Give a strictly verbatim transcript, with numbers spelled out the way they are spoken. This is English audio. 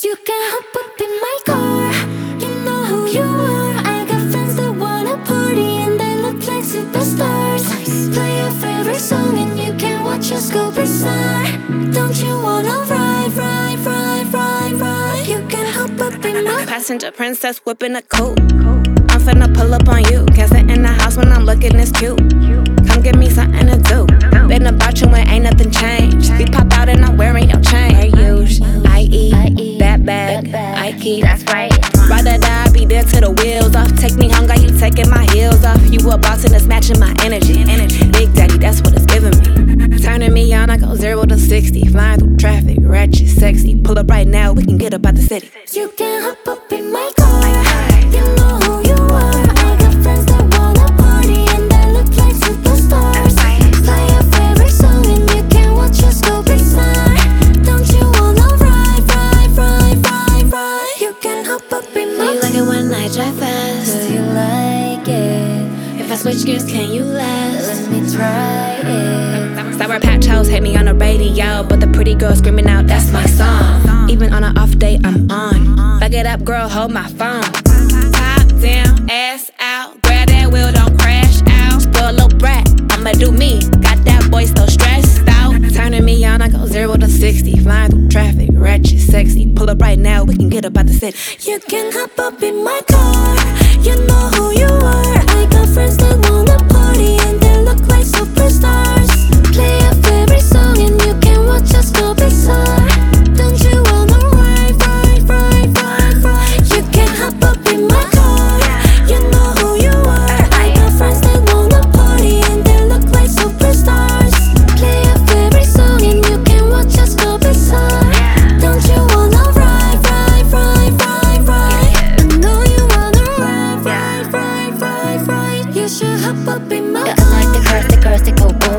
You can hop up in my car. You know who you are. I got friends that wanna party and they look like superstars. Play your favorite song and you can watch us go bizarre. Don't you wanna ride, ride, ride, ride, ride? You can hop up in my passenger princess whipping a coupe. I'm finna pull up on you. Can't sit in the house when I'm looking this cute. Come give me something to do. Been about you and ain't nothing changed. We pop out and I'm wearing your chain. I E, that bag, I keep. That's right. Ride or die, be there till the wheels off. Take me home, got you taking my heels off. You a boss and it's matching my energy. Big daddy, that's what it's giving me. Turning me on, I go zero to sixty. Flying through traffic, ratchet, sexy. Pull up right now, we can get up out the city. You can hop up in my car. You know who you are. I got friends that wanna party and they look like superstars. Play your favorite song and you can watch us go bizarre. Don't you wanna ride, ride, ride, ride, ride? You can hop up in my car. Do you like it when I drive fast? Do you like it? If I switch gears, can you last? Let me try it. Sour Patch House hate me on the radio, but the pretty girl screaming out, that's my song. Even on an off day, I'm on. Back it up, girl, hold my phone. Top down, ass out, grab that wheel, don't crash out. Spoil little brat, I'ma do me. Got that boy still stressed out. Turning me on, I go zero to sixty. Flying through traffic, ratchet, sexy. Pull up right now, we can get up out the city. You can hop up in my car. You know who you are. I got friends that wanna party and they look like superstars. Play your favorite song and you can watch us go bizarre. Don't you wanna ride, ride, ride, ride, ride? You can hop up in my car. You know who you are. I got friends that wanna party and they look like superstars. Play your favorite song and you can watch us go bizarre. Don't you wanna ride, ride, ride, ride, ride? I know you wanna ride, ride, ride, ride, ride. You should hop up in my car. I like the cars, the cars that go boom.